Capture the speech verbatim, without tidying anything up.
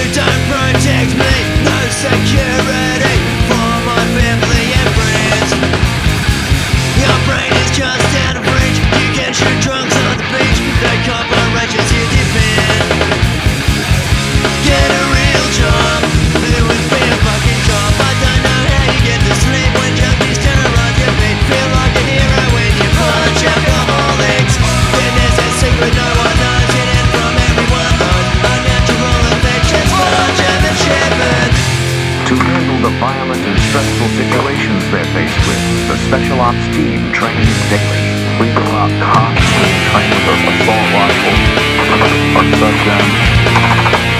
don't protect me, no security for my family and friends. Your brain is just out of reach. You can shoot drunks on the beach. The corporations you defend. Get a real job, it would be a fucking job. I don't know how you get to sleep when junkies terrorize your feet. Feel like a hero when you punch alcoholics. Then there's that secret no one knows, hidden from everyone knows. Unnatural infections for German shepherds. To handle the violent and stressful situations they're faced with, the Special Ops team trains daily. We go out constantly trained with our assault rifles, our subguns,